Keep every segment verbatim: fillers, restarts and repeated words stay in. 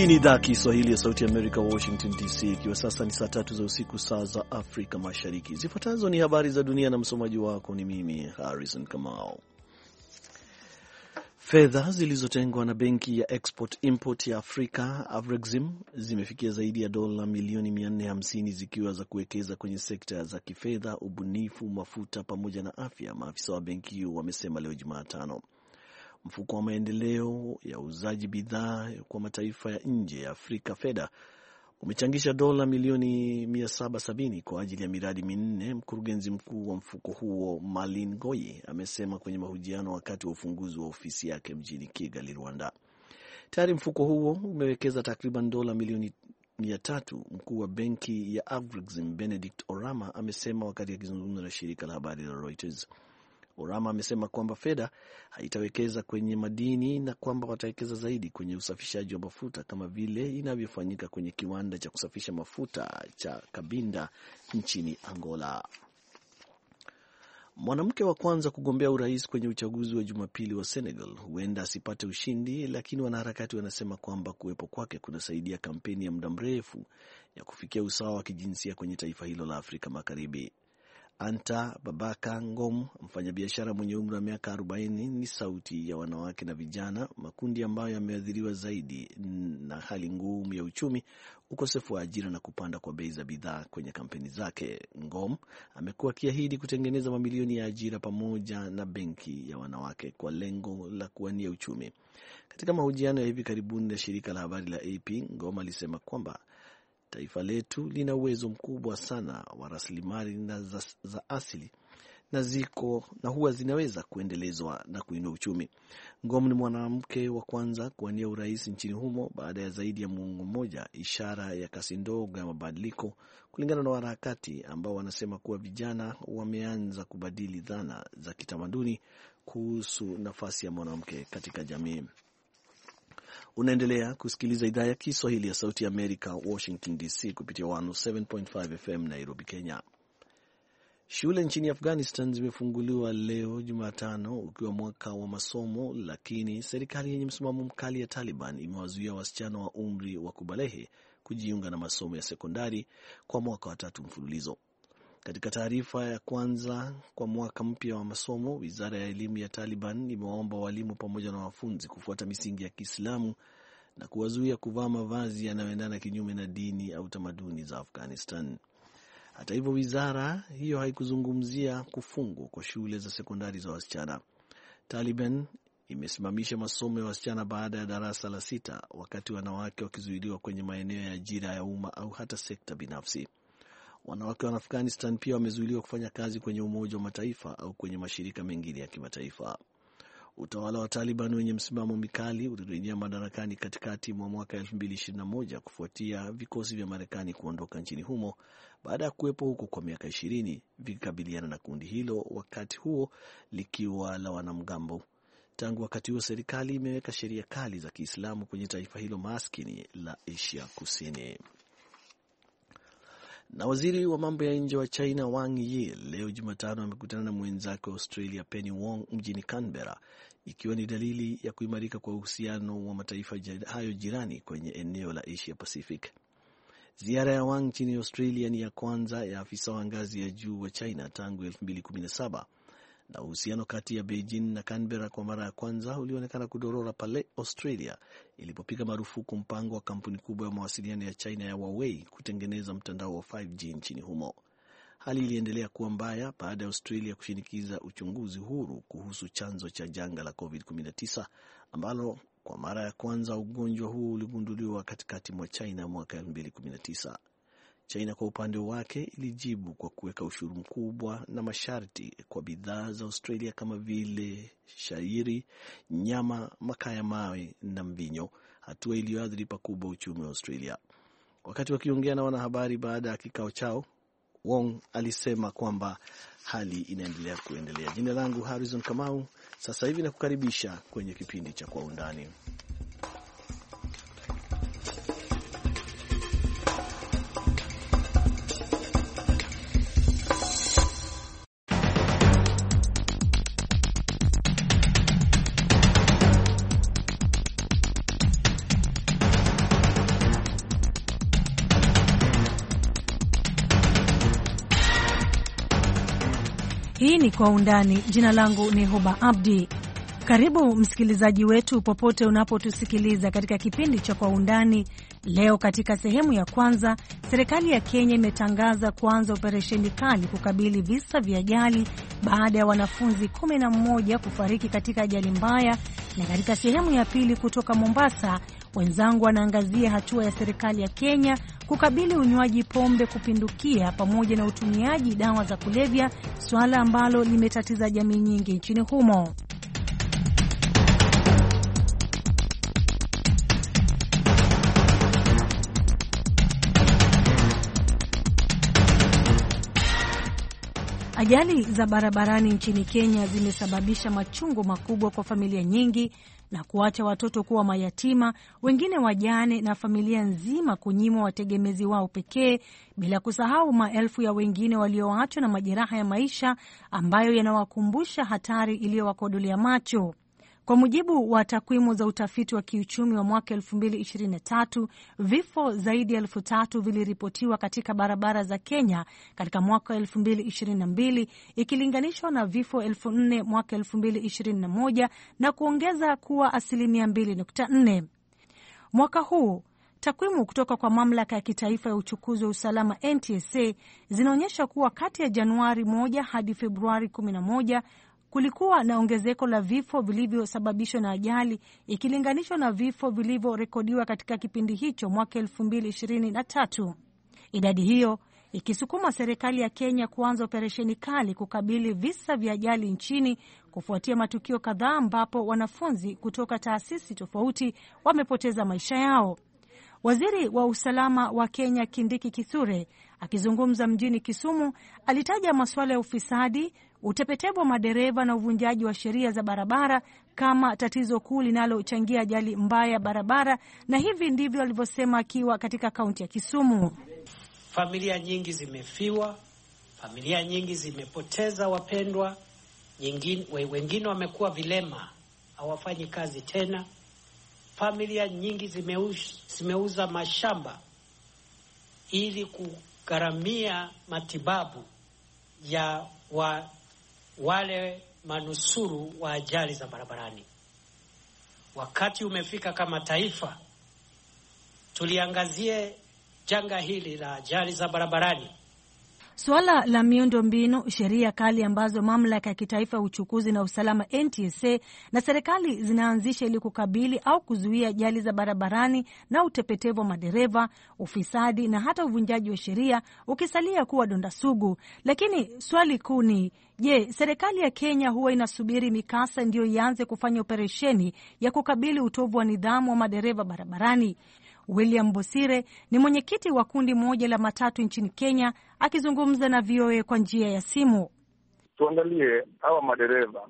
Hii ni idhaa Kiswahili ya Sauti ya Amerika, Washington D C, ikiwa sasa ni saa tatu za usiku, saa za Afrika Mashariki. Zifuatazo ni habari za dunia na msomaji wako ni mimi Harrison Kamau. Fedha zilizotengwa na benki ya Export Import ya Afrika Afrexim zimefikia zaidi ya dola milioni mia nne hamsini zikiwa za kuwekeza kwenye sekta za kifedha, ubunifu, mafuta pamoja na afya, maafisa wa benki hiyo wamesema leo Jumatano. Mfuko wa maendeleo ya uzaji bidhaa kwa mataifa ya nje ya Afrika Feda umechangisha dola milioni mia saba sabini kwa ajili ya miradi minne. Mkurugenzi mkuu wa mfuko huo Marlin Goyi amesema kwenye mahojiano wakati wa ufunguzi wa ofisi yake mjini Kigali, Rwanda. Tayari mfuko huo umewekeza takriban dola milioni mia tatu. Mkuu wa benki ya Afrexim Benedict Orama amesema wakati akizungumza na shirika la habari la Reuters. Orama amesema kwamba Feda haitawekeza kwenye madini na kwamba watawekeza zaidi kwenye usafishaji wa mafuta kama vile inavyofanyika kwenye kiwanda cha kusafisha mafuta cha Cabinda nchini Angola. Mwanamke wa kwanza kugombea urais kwenye uchaguzi wa Jumapili wa Senegal huenda asipate ushindi, lakini wanaharakati wanasema kwamba kuwepo kwake kunasaidia kampeni ya muda mrefu ya kufikia usawa wa kijinsia kwenye taifa hilo la Afrika Magharibi. Anta Babaka Ngom, mfanyabiashara mwenye umri wa miaka arobaini, ni sauti ya wanawake na vijana, makundi ambayo yameathiriwa zaidi na hali ngumu ya uchumi, ukosefu wa ajira na kupanda kwa bei za bidhaa kwenye kampeni zake. Ngom amekuwa akiahidi kutengeneza mamilioni ya ajira pamoja na benki ya wanawake kwa lengo la kuwania uchumi. Katika mahojiano ya hivi karibuni na shirika la habari la A P, Ngom alisema kwamba taifa letu lina uwezo mkubwa sana wa rasilimali na za, za asili na ziko na huwa zinaweza kuendelezwa na kuinua uchumi. Ngom ni mwanamke wa kwanza kuwania urais nchini humo baada ya zaidi ya muongo mmoja, ishara ya kasi ndogo ya mabadiliko, kulingana na wanaharakati ambao wanasema kuwa vijana wameanza kubadili dhana za kitamaduni kuhusu nafasi ya mwanamke katika jamii. Unaendelea kusikiliza idhaa ya Kiswahili ya Sauti ya Amerika, Washington D C, kupitia mia moja saba nukta tano F M Nairobi, Kenya. Shule nchini Afghanistan zimefunguliwa leo Jumatano ukiwa mwaka wa masomo, lakini serikali yenye msimamo mkali ya Taliban imewazuia wasichana wa umri wa kubalehe kujiunga na masomo ya sekondari kwa mwaka wa tatu mfululizo. Katika taarifa ya kwanza kwa mwaka mpya wa masomo, Wizara ya Elimu ya Taliban imewaomba walimu pamoja na wanafunzi kufuata misingi ya Kiislamu na kuwazuia kuvaa mavazi yanayoendana kinyume na dini au tamaduni za Afghanistan. Hata hivyo, wizara hiyo haikuzungumzia kufungwa kwa shule za sekondari za wasichana. Taliban imesimamisha masomo ya wasichana baada ya darasa la sita, wakati wanawake wakizuiliwa kwenye maeneo ya ajira ya umma au hata sekta binafsi. Wanawake wa Afghanistan pia wamezuiliwa kufanya kazi kwenye Umoja wa Mataifa au kwenye mashirika mengine ya kimataifa. Utawala wa Taliban wenye msimamo mikali ulirejea madarakani katikati mwa mwaka elfu mbili ishirini na moja kufuatia vikosi vya Marekani kuondoka nchini humo baada ya kuwepo huko kwa miaka ishirini vikikabiliana na kundi hilo, wakati huo likiwa la wanamgambo. Tangu wakati huo, serikali imeweka sheria kali za Kiislamu kwenye taifa hilo maskini la Asia Kusini. Na waziri wa mambo ya nje wa China Wang Yi leo Jumatano amekutana na mwenzake wa Australia Penny Wong mjini Canberra, ikiwa ni dalili ya kuimarika kwa uhusiano wa mataifa hayo jirani kwenye eneo la Asia Pacific. Ziara ya Wang nchini Australia ni ya kwanza ya afisa wa ngazi ya juu wa China tangu elfu mbili kumi na saba, na uhusiano kati ya Beijing na Canberra kwa mara ya kwanza ulionekana kudorora pale Australia ilipopiga marufuku mpango wa kampuni kubwa ya mawasiliano ya China ya Huawei kutengeneza mtandao wa five G nchini humo. Hali iliendelea kuwa mbaya baada ya Australia kushinikiza uchunguzi huru kuhusu chanzo cha janga la covid kumi na tisa, ambalo kwa mara ya kwanza ugonjwa huu uligunduliwa katikati mwa China mwaka elfu mbili kumi na tisa. China kwa upande wake ilijibu kwa kuweka ushuru mkubwa na masharti kwa bidhaa za Australia kama vile shairi, nyama, makaa ya mawe na mvinyo, hatua iliyoathiri pakubwa uchumi wa Australia. Wakati wakiongea na wanahabari baada ya kikao chao, Wong alisema kwamba hali inaendelea kuendelea. Jina langu Harrison Kamau, sasa hivi nakukaribisha kwenye kipindi cha Kwa Undani. Hii ni Kwa Undani. Jina langu ni Huba Abdi. Karibu msikilizaji wetu popote unapotusikiliza katika kipindi cha Kwa Undani. Leo katika sehemu ya kwanza, serikali ya Kenya imetangaza kuanza operesheni kali kukabili visa vya ajali baada ya wanafunzi kumi na mmoja kufariki katika ajali mbaya, na katika sehemu ya pili kutoka Mombasa, wenzangu wanaangazia hatua ya serikali ya Kenya kukabili unywaji pombe kupindukia pamoja na utumiaji dawa za kulevya, swala ambalo limetatiza jamii nyingi nchini humo. Ajali za barabarani nchini Kenya zimesababisha machungu makubwa kwa familia nyingi na kuacha watoto kuwa mayatima, wengine wajane, na familia nzima kunyimwa wategemezi wao pekee, bila kusahau maelfu ya wengine walioachwa na majeraha ya maisha ambayo yanawakumbusha hatari iliyowakodolea macho. Kwa mujibu wa takwimu za utafiti wa kiuchumi wa mwaka elfu mbili ishirini na tatu, vifo zaidi ya elfu tatu viliripotiwa katika barabara za Kenya katika mwaka elfu mbili ishirini na mbili, ikilinganishwa na vifo elfu nne mwaka elfu mbili ishirini na moja, na kuongeza kuwa asilimia mbili nukta nne. Mwaka huu takwimu kutoka kwa mamlaka ya kitaifa ya uchukuzi wa usalama N T S A zinaonyesha kuwa kati ya Januari moja hadi Februari kumi na moja kulikuwa na ongezeko la vifo vilivyosababishwa na ajali ikilinganishwa na vifo vilivyorekodiwa katika kipindi hicho mwaka elfu mbili ishirini na tatu. Idadi hiyo ikisukuma serikali ya Kenya kuanza operesheni kali kukabili visa vya ajali nchini kufuatia matukio kadhaa ambapo wanafunzi kutoka taasisi tofauti wamepoteza maisha yao. Waziri wa usalama wa Kenya Kindiki Kithure akizungumza mjini Kisumu alitaja masuala ya ufisadi, utepetevu wa madereva na uvunjaji wa sheria za barabara kama tatizo kuu linalochangia ajali mbaya barabara, na hivi ndivyo alivyosema akiwa katika kaunti ya Kisumu. Familia nyingi zimefiwa, familia nyingi zimepoteza wapendwa, nyingine wengine wamekuwa vilema, hawafanyi kazi tena. Familia nyingi zimeuza, zimeuza mashamba ili kugharamia matibabu ya wa, wale manusuru wa ajali za barabarani. Wakati umefika kama taifa tuliangazie janga hili la ajali za barabarani. Suala la miundo mbinu, sheria kali ambazo mamlaka ya kitaifa ya uchukuzi na usalama N T S A na serikali zinaanzisha ili kukabili au kuzuia ajali za barabarani na utepetevu wa madereva, ufisadi na hata uvunjaji wa sheria ukisalia kuwa donda sugu. Lakini swali kuu ni, je, serikali ya Kenya huwa inasubiri mikasa ndio ianze kufanya operesheni ya kukabili utovu wa nidhamu wa madereva barabarani? William Bosire ni mwenyekiti wa kundi moja la matatu nchini Kenya akizungumza na V O A kwa njia ya simu. Tuangalie hawa madereva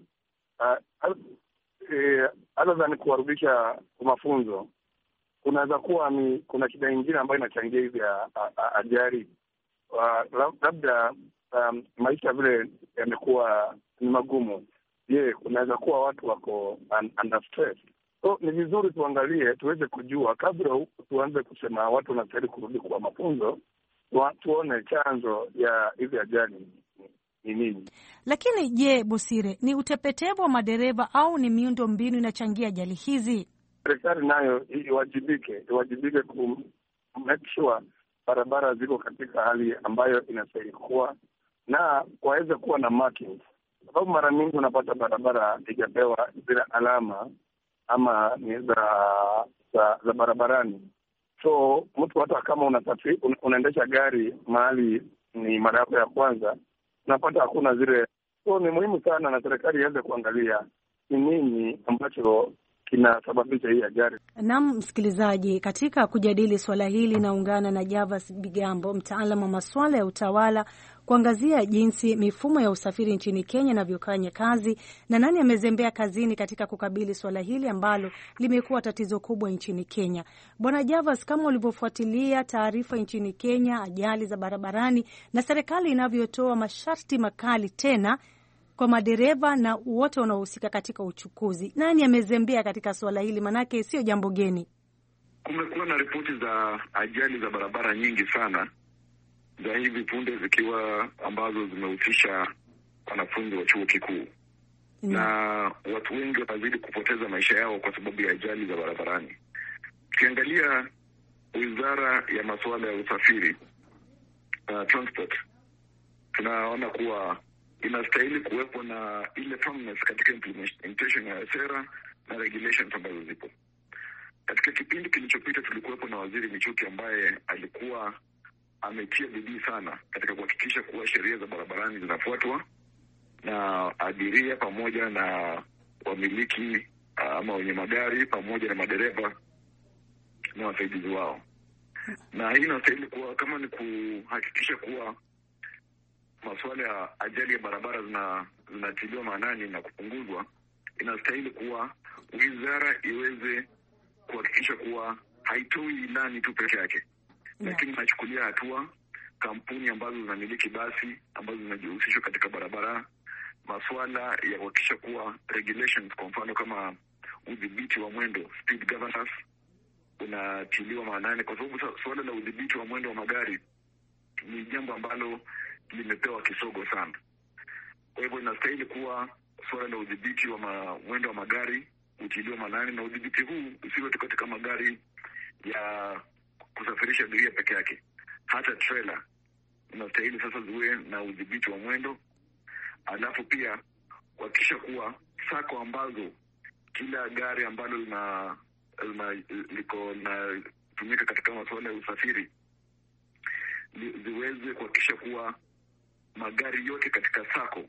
hata ni kuwarudisha kwa mafunzo. Kunaweza kuwa ni kuna shida nyingine ambayo inachangia hizi ajali. Labda um, maisha vile yamekuwa ni magumu. Je, kunaweza kuwa watu wako under stress? So, ni vizuri tuangalie, tuweze kujua kabla tuanze kusema watu wanastahili kurudi kwa mafunzo, tuone chanzo ya hizi ajali ni nini. Lakini je, Bosire, ni utepetevu wa madereva au ni miundo mbinu inachangia ajali hizi? Serikali nayo iwajibike, iwajibike ku make sure barabara ziko katika hali ambayo inastahili kuwa, na waweze kuwa na markings. Sababu mara nyingi unapata barabara ijapewa zile alama ama ni za, za, za barabarani. So mtu hata kama unasafiri un, unaendesha gari mahali ni mara yako ya kwanza, unapata hakuna zile. So ni muhimu sana na serikali ianze kuangalia ni nini ambacho kinasababisha hii ajali. Naam, msikilizaji, katika kujadili swala hili naungana na Javas Bigambo, mtaalamu wa masuala ya utawala, kuangazia jinsi mifumo ya usafiri nchini Kenya inavyofanya kazi na nani amezembea kazini katika kukabili swala hili ambalo limekuwa tatizo kubwa nchini Kenya. Bwana Javas, kama ulivyofuatilia taarifa nchini Kenya, ajali za barabarani na serikali inavyotoa masharti makali tena kwa madereva na wote wanaohusika katika uchukuzi, nani amezembea katika swala hili? Manake sio jambo geni. Kumekuwa na ripoti za ajali za barabara nyingi sana za hivi punde zikiwa ambazo zimehusisha wanafunzi wa chuo kikuu. Mm. Na watu wengi wanazidi kupoteza maisha yao kwa sababu ya ajali za barabarani. Ukiangalia Wizara ya Masuala ya Usafiri, uh, Transport, tunaona kuwa inastahili kuwepo na ile firmness katika implementation ya sera na regulations ambazo zipo. Katika kipindi kilichopita tulikuwepo na Waziri Michuki ambaye alikuwa ametia bidii sana katika kuhakikisha kuwa sheria za barabarani zinafuatwa na abiria pamoja na wamiliki ama wenye magari pamoja na madereva na wasaidizi wao. Na hii inastahili kuwa kama ni kuhakikisha kuwa masuala ya ajali ya barabara zina zinatiliwa maanani na kupunguzwa, inastahili kuwa wizara iweze kuhakikisha kuwa haitoi ilani tu peke yake, yeah. Lakini inachukulia hatua kampuni ambazo zinamiliki basi ambazo zinajihusishwa katika barabara, masuala ya kuhakikisha kuwa regulations, kwa mfano kama udhibiti wa mwendo, speed governance, unatiliwa maanani, kwa sababu suala la udhibiti wa mwendo wa magari ni jambo ambalo limepewa kisogo sana. Kwa hivyo inastahili kuwa suala la udhibiti wa ma, mwendo wa magari utiliwa maanani, na udhibiti huu usiwe tu katika magari ya kusafirisha abiria peke yake, hata trailer inastahili sasa ziwe na udhibiti wa mwendo. Alafu pia kuhakikisha kuwa sako ambazo kila gari ambalo lina liko na tumika katika masuala ya usafiri ziweze kuhakikisha kuwa magari yote katika sako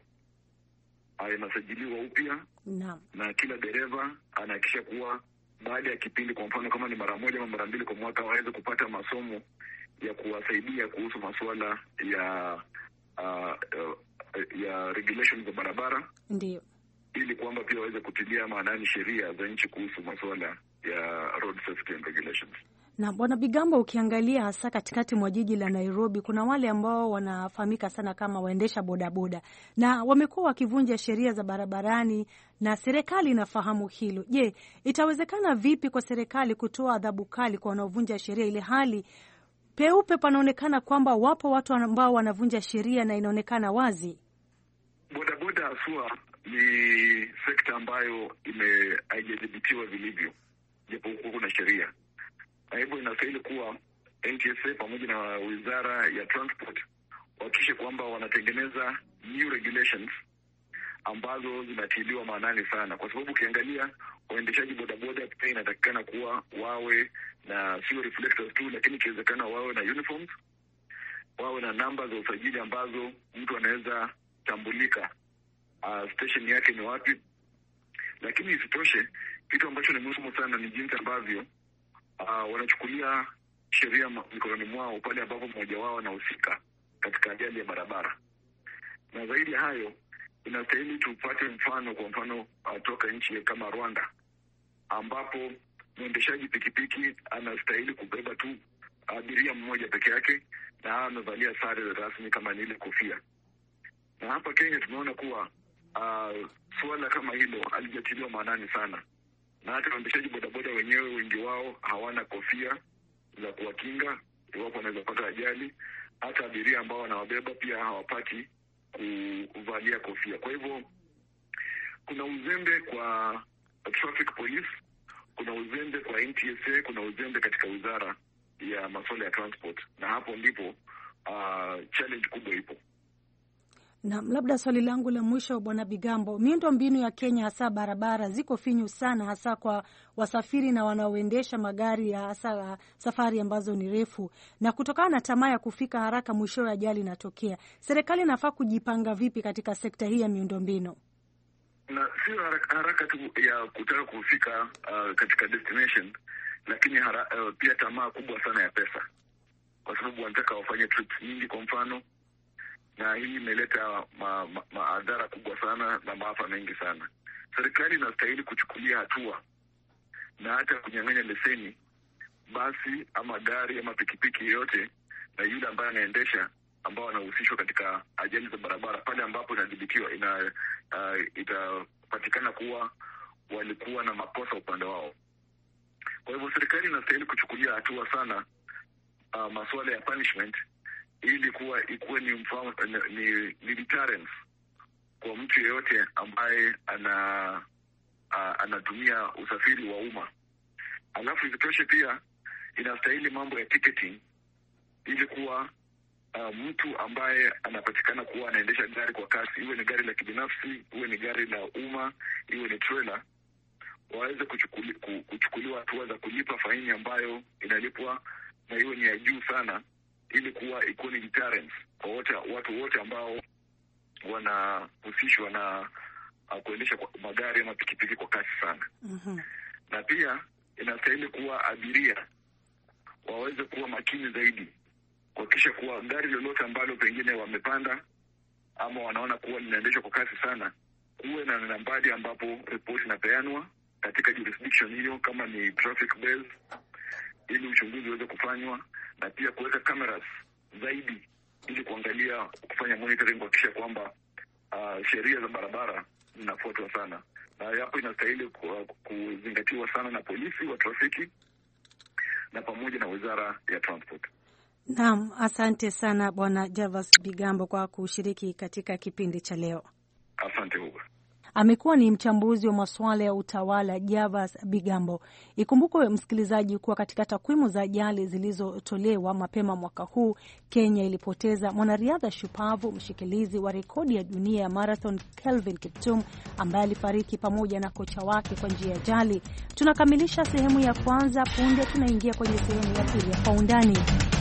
yanasajiliwa upya, no. Na kila dereva anahakikisha kuwa baada ya kipindi, kwa mfano kama ni mara moja au mara mbili kwa mwaka, waweze kupata masomo ya kuwasaidia kuhusu masuala ya uh, uh, ya regulations za barabara, ndio, ili kwamba pia waweze kutilia maanani sheria za nchi kuhusu masuala ya road safety and regulations. Na Bwana Bigambo, ukiangalia hasa katikati mwa jiji la Nairobi, kuna wale ambao wanafahamika sana kama waendesha bodaboda na wamekuwa wakivunja sheria za barabarani na serikali inafahamu hilo. Je, itawezekana vipi kwa serikali kutoa adhabu kali kwa wanaovunja sheria ile hali peupe panaonekana kwamba wapo watu ambao wanavunja sheria na inaonekana wazi? Bodaboda asua ni sekta ambayo ime haijadhibitiwa vilivyo, japo kuna sheria. Na hivyo inastahili kuwa N T S A pamoja na Wizara ya Transport wahakikishe kwamba wanatengeneza new regulations ambazo zinatiliwa maanani sana, kwa sababu ukiangalia waendeshaji bodaboda pia inatakikana kuwa wawe na sio reflectors tu, lakini ikiwezekana wawe na uniforms, wawe na namba za usajili ambazo mtu anaweza tambulika uh, station yake ni wapi. Lakini isitoshe, kitu ambacho ni muhimu sana ni jinsi ambavyo uh, wanachukulia sheria mikononi mwao pale ambapo mmoja wao anahusika katika ajali ya barabara. Na zaidi ya hayo, inastahili tupate mfano, kwa mfano uh, toka nchi kama Rwanda, ambapo mwendeshaji pikipiki anastahili kubeba tu abiria mmoja peke yake na amevalia sare rasmi kama ile kofia. Na hapa Kenya tumeona kuwa uh, suala kama hilo alijatiliwa maanani sana, na hata waendeshaji bodaboda wenyewe wengi wao hawana kofia za kuwakinga iwapo wanaweza pata ajali. Hata abiria ambao wanawabeba pia hawapati kuvalia kofia. Kwa hivyo kuna uzembe kwa traffic police, kuna uzembe kwa N T S A, kuna uzembe katika Wizara ya Masuala ya Transport, na hapo ndipo uh, challenge kubwa ipo. Na labda swali langu la mwisho, Bwana Bigambo, miundo mbinu ya Kenya hasa barabara ziko finyu sana, hasa kwa wasafiri na wanaoendesha magari ya hasa safari ambazo ni refu, na kutokana na tamaa ya kufika haraka mwisho ajali inatokea. Serikali inafaa kujipanga vipi katika sekta hii ya miundo mbinu? Na sio haraka, haraka tu ya kutaka kufika uh, katika destination, lakini hara, uh, pia tamaa kubwa sana ya pesa, kwa sababu wanataka wafanye trips nyingi kwa mfano, na hii imeleta maadhara ma, ma kubwa sana na maafa mengi sana. Serikali inastahili kuchukulia hatua na hata kunyang'anya leseni basi ama gari ama pikipiki yote na yule ambaye anaendesha ambao wanahusishwa katika ajali za barabara pale ambapo inadhibitiwa ina uh, itapatikana kuwa walikuwa na makosa upande wao. Kwa hivyo serikali inastahili kuchukulia hatua sana uh, masuala ya punishment, ili kuwa ikuwe ni mfano, ni, ni deterrence kwa mtu yeyote ambaye ana uh, anatumia usafiri wa umma. Alafu isitoshe pia inastahili mambo ya ticketing, ili kuwa uh, mtu ambaye anapatikana kuwa anaendesha gari kwa kasi, iwe ni gari la kibinafsi, iwe ni gari la umma, iwe ni trailer, waweze kuchukuli, kuchukuliwa hatua za kulipa faini ambayo inalipwa na iwe ni ya juu sana, ili kuwa ikuwe ni deterrence kwa wote, watu wote ambao wanahusishwa na uh, kuendesha kwa magari ama pikipiki kwa kasi sana. Mm-hmm. Na pia inastahili kuwa abiria waweze kuwa makini zaidi, kuhakikisha kuwa gari lolote ambalo pengine wamepanda ama wanaona kuwa linaendeshwa kwa kasi sana, kuwe na nambari ambapo report inapeanwa katika jurisdiction hiyo, kama ni traffic bells, ili uchunguzi uweze kufanywa, na pia kuweka cameras zaidi ili kuangalia, kufanya monitoring, kuhakikisha kwamba uh, sheria za barabara zinafuatwa sana. Na hapo inastahili kuzingatiwa sana na polisi wa trafiki na pamoja na Wizara ya Transport. Naam, asante sana Bwana Gervas Bigambo kwa kushiriki katika kipindi cha leo. Asante Hugo. Amekuwa ni mchambuzi wa masuala ya utawala Gervas Bigambo. Ikumbukwe msikilizaji kuwa katika takwimu za ajali zilizotolewa mapema mwaka huu, Kenya ilipoteza mwanariadha shupavu, mshikilizi wa rekodi ya dunia ya marathon Kelvin Kiptum, ambaye alifariki pamoja na kocha wake kwa njia ya ajali. Tunakamilisha sehemu ya kwanza, punde tunaingia kwenye sehemu ya pili ya Kwa Undani.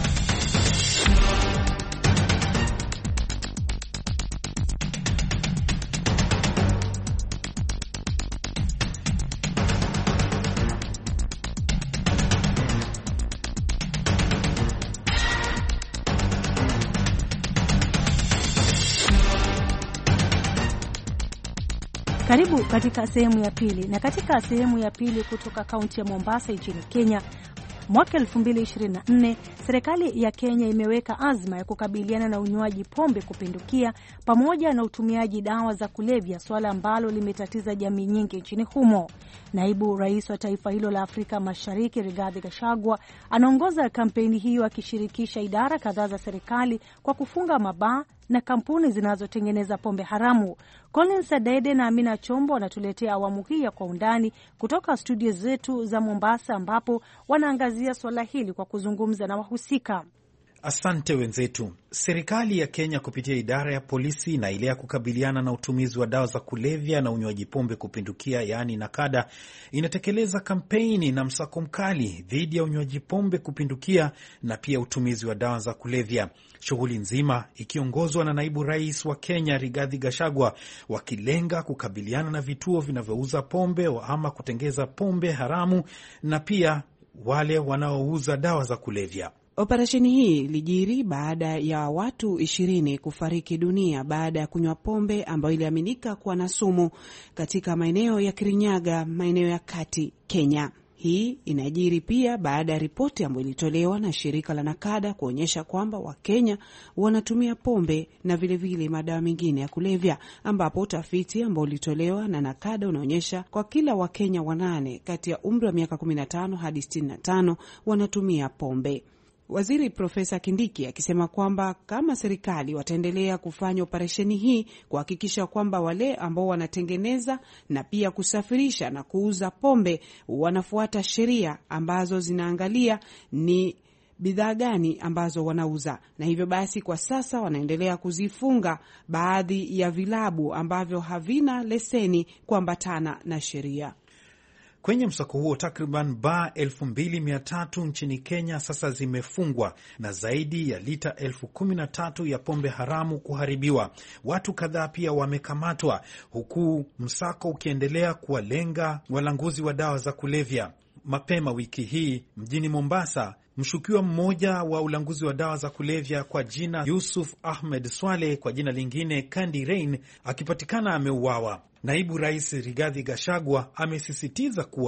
Karibu katika sehemu ya pili. Na katika sehemu ya pili kutoka kaunti ya Mombasa nchini Kenya, mwaka elfu mbili ishirini na nne serikali ya Kenya imeweka azma ya kukabiliana na unywaji pombe kupindukia pamoja na utumiaji dawa za kulevya, swala ambalo limetatiza jamii nyingi nchini humo. Naibu rais wa taifa hilo la Afrika Mashariki, Rigathi Gachagua, anaongoza kampeni hiyo akishirikisha idara kadhaa za serikali kwa kufunga mabaa na kampuni zinazotengeneza pombe haramu. Collins Adede na Amina Chombo wanatuletea awamu hii ya Kwa Undani kutoka studio zetu za Mombasa, ambapo wanaangazia swala hili kwa kuzungumza na wahusika. Asante wenzetu. Serikali ya Kenya kupitia idara ya polisi na ile ya kukabiliana na utumizi wa dawa za kulevya na unywaji pombe kupindukia, yaani NACADA, inatekeleza kampeni na msako mkali dhidi ya unywaji pombe kupindukia na pia utumizi wa dawa za kulevya. Shughuli nzima ikiongozwa na naibu rais wa Kenya Rigathi Gachagua, wakilenga kukabiliana na vituo vinavyouza pombe ama kutengeza pombe haramu na pia wale wanaouza dawa za kulevya. Operesheni hii ilijiri baada ya watu ishirini kufariki dunia baada ya kunywa pombe ambayo iliaminika kuwa na sumu katika maeneo ya Kirinyaga, maeneo ya kati Kenya. Hii inajiri pia baada ya ripoti ambayo ilitolewa na shirika la NACADA kuonyesha kwamba Wakenya wanatumia pombe na vilevile vile madawa mengine ya kulevya, ambapo utafiti ambao ulitolewa na NACADA unaonyesha kwa kila Wakenya wanane kati ya umri wa miaka kumi na tano hadi sitini na tano wanatumia pombe. Waziri Profesa Kindiki akisema kwamba kama serikali wataendelea kufanya operesheni hii kuhakikisha kwamba wale ambao wanatengeneza na pia kusafirisha na kuuza pombe wanafuata sheria ambazo zinaangalia ni bidhaa gani ambazo wanauza, na hivyo basi kwa sasa wanaendelea kuzifunga baadhi ya vilabu ambavyo havina leseni kuambatana na sheria. Kwenye msako huo takriban baa elfu mbili mia tatu nchini Kenya sasa zimefungwa na zaidi ya lita elfu kumi na tatu ya pombe haramu kuharibiwa. Watu kadhaa pia wamekamatwa, huku msako ukiendelea kuwalenga walanguzi wa dawa za kulevya. Mapema wiki hii mjini Mombasa, mshukiwa mmoja wa ulanguzi wa dawa za kulevya kwa jina Yusuf Ahmed Swale, kwa jina lingine Candy Rain, akipatikana ameuawa. Naibu Rais Rigathi Gachagua amesisitiza kuwa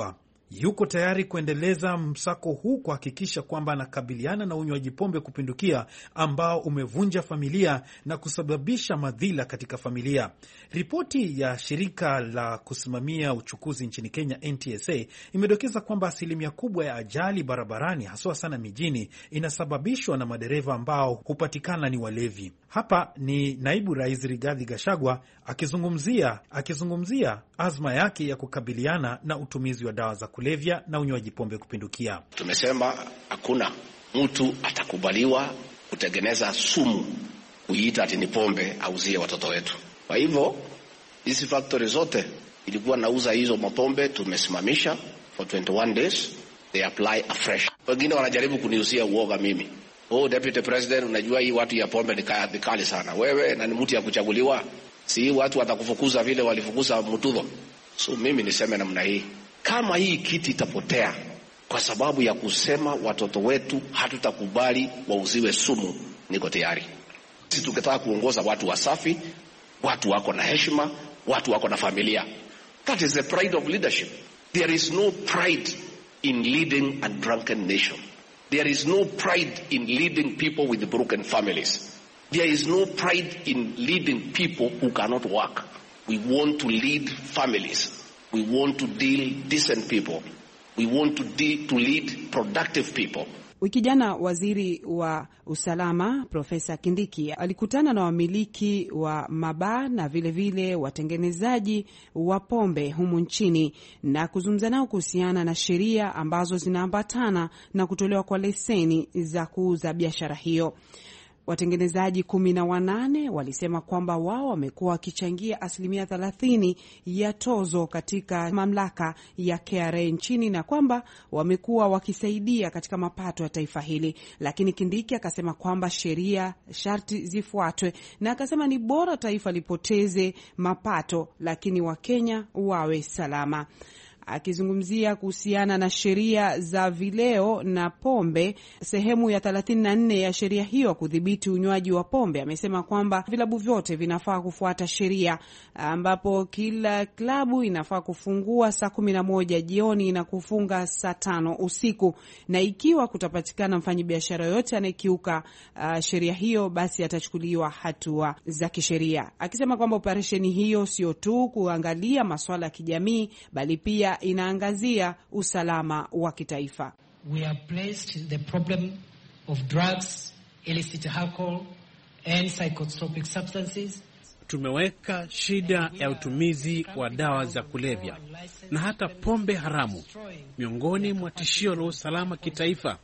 yuko tayari kuendeleza msako huu kuhakikisha kwamba anakabiliana na unywaji pombe kupindukia ambao umevunja familia na kusababisha madhila katika familia. Ripoti ya shirika la kusimamia uchukuzi nchini Kenya N T S A imedokeza kwamba asilimia kubwa ya ajali barabarani, haswa sana mijini, inasababishwa na madereva ambao hupatikana ni walevi. Hapa ni naibu rais Rigathi Gachagua akizungumzia akizungumzia azma yake ya kukabiliana na utumizi wa dawa za kulevya na unywaji pombe kupindukia. Tumesema hakuna mtu atakubaliwa kutengeneza sumu kuiita ati ni pombe auzie watoto wetu. Kwa hivyo hizi factory zote ilikuwa nauza hizo mapombe tumesimamisha for twenty-one days, they apply afresh. Wengine wanajaribu kuniuzia uoga mimi. Oh, Deputy President, unajua hii watu ya pombe ni kali sana. Wewe na ni mtu ya kuchaguliwa. Si watu watakufukuza vile walifukuza Mutudho. So mimi niseme namna hii. Kama hii kiti itapotea kwa sababu ya kusema watoto wetu hatutakubali wauziwe sumu, niko tayari. Sisi tukitaka kuongoza watu wasafi, watu wako na heshima, watu wako na familia. That is the pride of leadership. There is no pride in leading a drunken nation. There is no pride in leading people with broken families. There is no pride in leading people who cannot work. We want to lead families. We want to deal decent people. We want to, deal, to lead productive people. Wiki jana waziri wa usalama Profesa Kindiki alikutana na wamiliki wa mabaa na vile vile watengenezaji wa pombe humu nchini na kuzungumza nao kuhusiana na sheria ambazo zinaambatana na kutolewa kwa leseni za kuuza biashara hiyo. Watengenezaji kumi na wanane walisema kwamba wao wamekuwa wakichangia asilimia thelathini ya tozo katika mamlaka ya K R A nchini na kwamba wamekuwa wakisaidia katika mapato ya taifa hili. Lakini Kindiki akasema kwamba sheria sharti zifuatwe na akasema ni bora taifa lipoteze mapato lakini Wakenya wawe salama. Akizungumzia kuhusiana na sheria za vileo na pombe, sehemu ya thelathini na nne ya sheria hiyo kudhibiti unywaji wa pombe, amesema kwamba vilabu vyote vinafaa kufuata sheria, ambapo kila klabu inafaa kufungua saa kumi na moja jioni na kufunga saa tano usiku, na ikiwa kutapatikana mfanyabiashara yote anayekiuka uh, sheria hiyo, basi atachukuliwa hatua za kisheria. Akisema kwamba operesheni hiyo sio tu kuangalia masuala ya kijamii bali pia inaangazia usalama wa kitaifa. We have placed the problem of drugs, illicit alcohol and psychotropic substances. Tumeweka shida ya utumizi wa dawa za kulevya na hata pombe haramu miongoni mwa tishio la usalama kitaifa,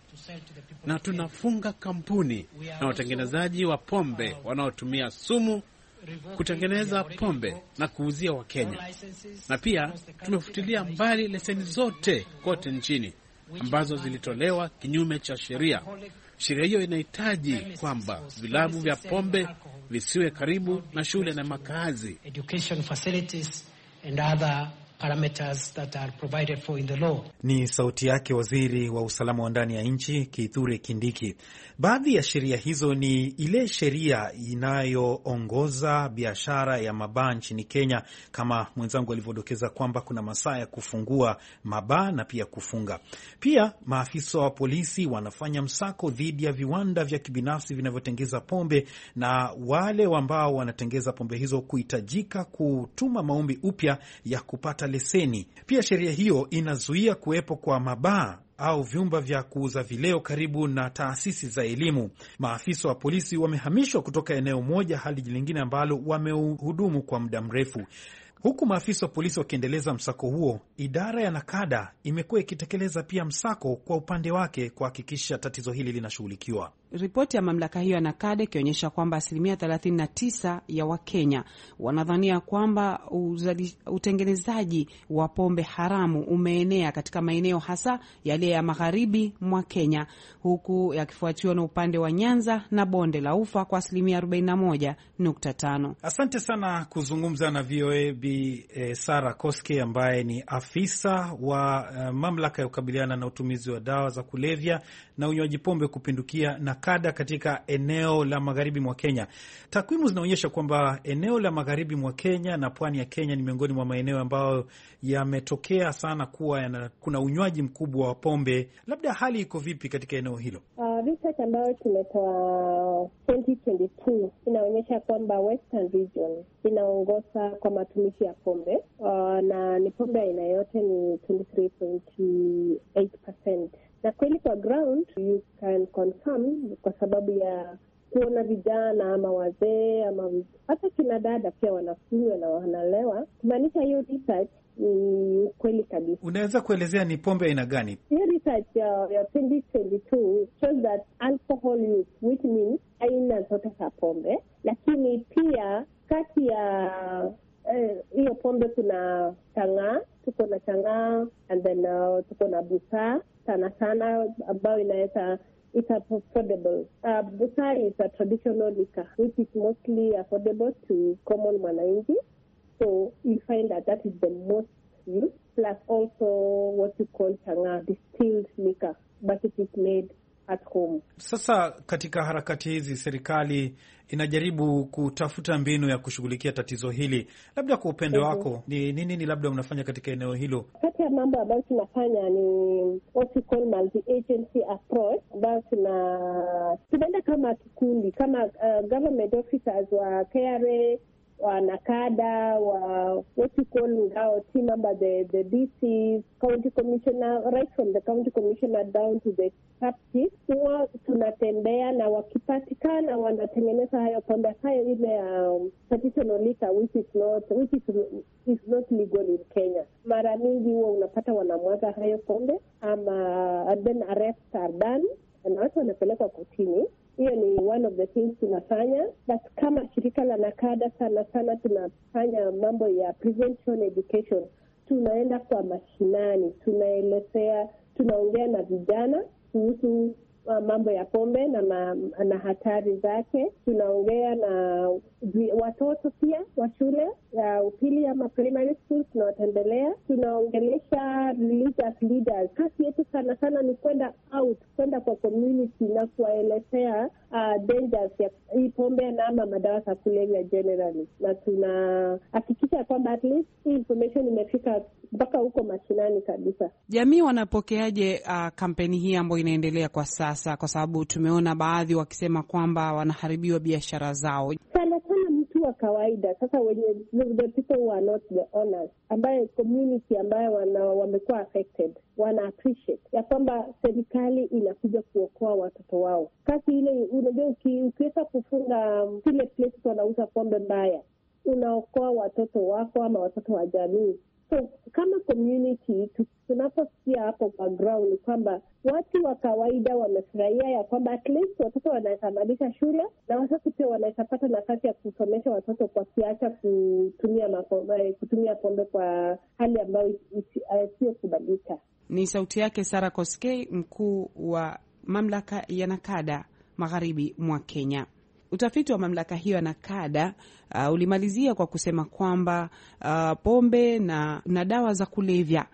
na tunafunga kampuni na watengenezaji wa pombe wanaotumia sumu kutengeneza pombe na kuuzia Wakenya. Na pia tumefutilia mbali leseni zote kote nchini ambazo zilitolewa kinyume cha sheria. Sheria hiyo inahitaji kwamba vilabu vya pombe visiwe karibu na shule na makazi. Education facilities and other parameters that are provided for in the law. Ni sauti yake waziri wa usalama wa ndani ya nchi Kithure Kindiki. Baadhi ya sheria hizo ni ile sheria inayoongoza biashara ya mabaa nchini Kenya, kama mwenzangu alivyodokeza kwamba kuna masaa ya kufungua mabaa na pia kufunga. Pia maafisa wa polisi wanafanya msako dhidi ya viwanda vya kibinafsi vinavyotengeza pombe, na wale ambao wanatengeza pombe hizo kuhitajika kutuma maombi upya ya kupata leseni. Pia sheria hiyo inazuia kuwepo kwa mabaa au vyumba vya kuuza vileo karibu na taasisi za elimu. Maafisa wa polisi wamehamishwa kutoka eneo moja hadi lingine ambalo wamehudumu kwa muda mrefu. Huku maafisa wa polisi wakiendeleza msako huo, idara ya Nakada imekuwa ikitekeleza pia msako kwa upande wake kuhakikisha tatizo hili linashughulikiwa. Ripoti ya mamlaka hiyo ya Nakada ikionyesha kwamba asilimia thelathini na tisa ya Wakenya wanadhania kwamba uzali, utengenezaji wa pombe haramu umeenea katika maeneo hasa yale ya magharibi mwa Kenya, huku yakifuatiwa na upande wa Nyanza na Bonde la Ufa kwa asilimia arobaini na moja nukta tano. Asante sana kuzungumza na V O A B Bi eh, Sarah Koskei ambaye ni afisa wa uh, mamlaka ya kukabiliana na utumizi wa dawa za kulevya na unywaji pombe kupindukia NACADA katika eneo la magharibi mwa Kenya. Takwimu zinaonyesha kwamba eneo la magharibi mwa Kenya na pwani ya Kenya ni miongoni mwa maeneo ambayo yametokea sana kuwa yana, kuna unywaji mkubwa wa pombe. Labda hali iko vipi katika eneo hilo? Uh, research ambayo tumetoa twenty twenty-two inaonyesha kwamba Western Region inaongoza kwa matumizi ya pombe uh, na ni pombe aina yote ni twenty-three point eight percent. Na kweli kwa ground you can confirm kwa sababu ya kuona vijana ama wazee ama hata kina dada pia wanakunywa na wanalewa. Kumaanisha hiyo research ni kweli kabisa. Unaweza kuelezea ni pombe aina gani? Hiyo research ya uh, twenty twenty-two shows that alcohol use, which means aina zote za pombe, lakini pia kati ya hiyo uh, pombe kuna chang'aa, tuko na chang'aa and then uh, tuko na busaa sana sana ambayo inaweza it's affordable. Uh, busaa is a traditional liquor which is mostly affordable to common mwananchi. So you find that that is the most used, plus also what you call chang'aa, distilled liquor, but it is made at home. Sasa katika harakati hizi serikali inajaribu kutafuta mbinu ya kushughulikia tatizo hili. Labda kwa upendo mm-hmm. wako ni nini ni labda unafanya katika eneo hilo? Kati ya mambo ambayo tunafanya ni what we call multi-agency approach, ambayo tuna tunaenda kama kikundi, kama uh, government officers wa K R A, wa NACADA, wa what you call ngao team member, the the D Cs, county commissioner, right from the county commissioner down to the sub chief. Huwa tunatembea na wakipatikana wanatengeneza hayo pombe hayo ile um, traditional liquor which is not which is, is not legal in Kenya. Mara mingi huwa unapata wanamwaga hayo pombe ama and then arrests are done na watu wanapelekwa kotini. Hiyo ni one of the things tunafanya, but kama shirika la NACADA sana sana tunafanya mambo ya prevention education. Tunaenda kwa mashinani, tunaelezea, tunaongea na vijana kuhusu uh, mambo ya pombe na, ma, na hatari zake. Tunaongea na watoto pia wa shule ya upili ama primary school, tunawatembelea. Tunaongelesha religious leaders. Kazi yetu sana sana ni kwenda out, kwenda kwa community na kuwaelezea uh, dangers ya hii pombe na ama madawa za kulevya generally. Na tunahakikisha kwamba at least hii information imefika mpaka huko mashinani kabisa. Jamii wanapokeaje uh, kampeni hii ambayo inaendelea kwa sasa, kwa sababu tumeona baadhi wakisema kwamba wanaharibiwa biashara zao? Sana sana mtu wa kawaida sasa, wenye the people who are not the owners, ambaye community ambayo wana wamekuwa affected, wana appreciate ya kwamba serikali inakuja kuokoa watoto wao. Kasi ile unajua ukiweza kufunga zile places wanauza pombe mbaya, unaokoa watoto wako ama watoto wa jamii. So kama community tunaposikia hapo kwa ground kwamba watu wa kawaida wamefurahia ya kwamba at least watoto wanaweza shule na watoto pia wanaweza pata nafasi ya kusomesha watoto kwa kiacha kutumia mapombe, kutumia pombe kwa hali ambayo sio kubalika. Ni sauti yake Sarah Koskei, mkuu wa mamlaka ya NACADA magharibi mwa Kenya. Utafiti wa mamlaka hiyo ya NACADA uh, ulimalizia kwa kusema kwamba uh, pombe na, na dawa za kulevya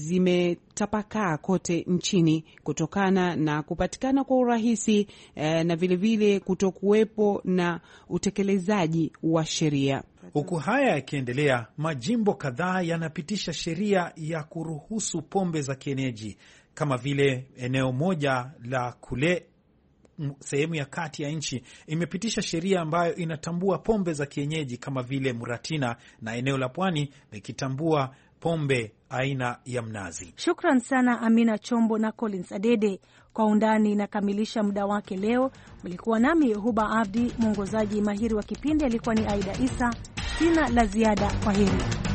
zimetapakaa kote nchini kutokana na kupatikana kwa urahisi eh, na vilevile kutokuwepo na utekelezaji wa sheria. Huku haya yakiendelea, majimbo kadhaa yanapitisha sheria ya kuruhusu pombe za kienyeji, kama vile eneo moja la kule sehemu ya kati ya nchi imepitisha sheria ambayo inatambua pombe za kienyeji kama vile muratina, na eneo la pwani likitambua pombe aina ya mnazi. Shukran sana Amina Chombo na Collins Adede. Kwa undani inakamilisha muda wake leo. Mlikuwa nami Huba Abdi, mwongozaji mahiri wa kipindi alikuwa ni Aida Isa. Sina la ziada, kwa heri.